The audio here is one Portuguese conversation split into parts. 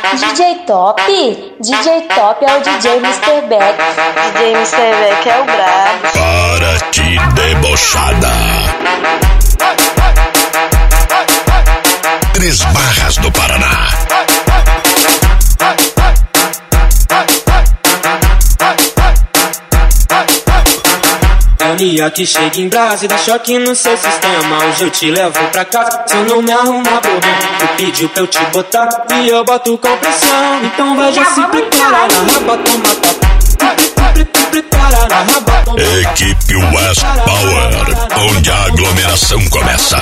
DJ Top? DJ Top é o DJ Mr. Beck. DJ Mr. Beck é o brabo. Para de debochada. 3 Barras do Paraná. Mania que chega em Brasa e dá choque no seu sistema. Hoje eu te levo pra casa, se eu não me arrumar problema. Tu pediu pra eu te botar e eu boto com pressão. Então vai já se preparar na raba, toma prepara na raba, toma. Equipe West Power, onde a aglomeração começa.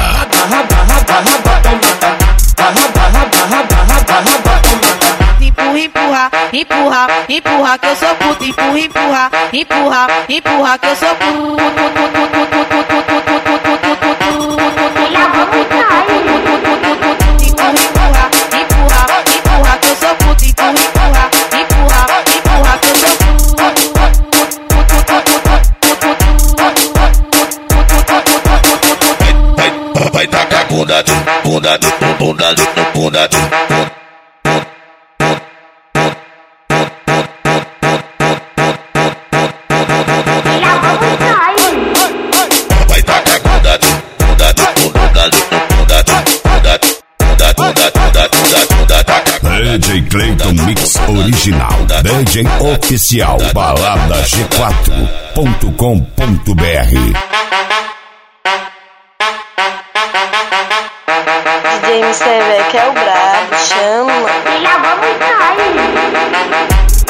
Empurra, empurra, empurra que eu sou puto. Empurra, empurra, empurra, empurra que eu sou puto. Empurra, empurra, empurra, empurra que eu sou puto. Empurra, empurra, empurra que eu sou Vai, vai tacar bunda, bunda, bunda, bunda, bunda. DJ Clayton Mix Original, DJ Oficial, balada g4.com.br. DJ Mr. Beck é o brabo, chama. Já vamos sair.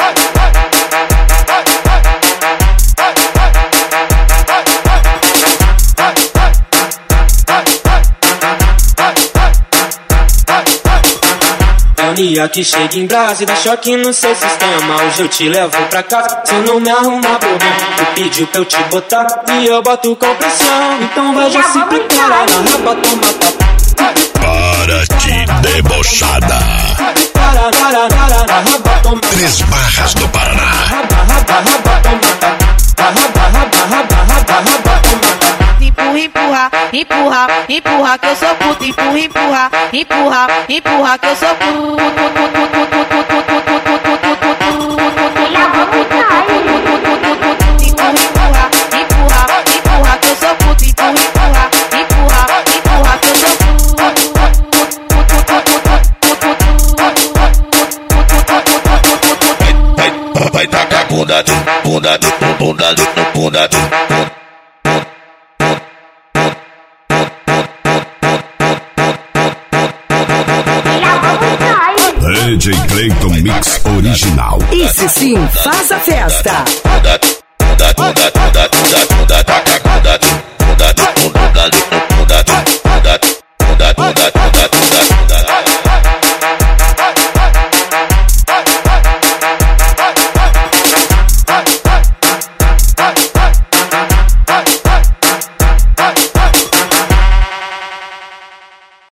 Mania que chega em Brasa e dá choque no seu sistema. Hoje eu te levo pra casa, se eu não me arrumar problema. Tu pediu pra eu te botar e eu boto com pressão. Então vai já se preparar na raba, toma. Para de debochada. 3 Barras do Paraná. empurra, empurra, empurra que eu sou puto. Empurra, empurra, empurra, empurra que eu sou puto. Vai tacar bunda, bunda, bunda, bunda, bunda. DJ Clayton Mix Original. Esse sim faz a festa. Bunda, bunda, bunda.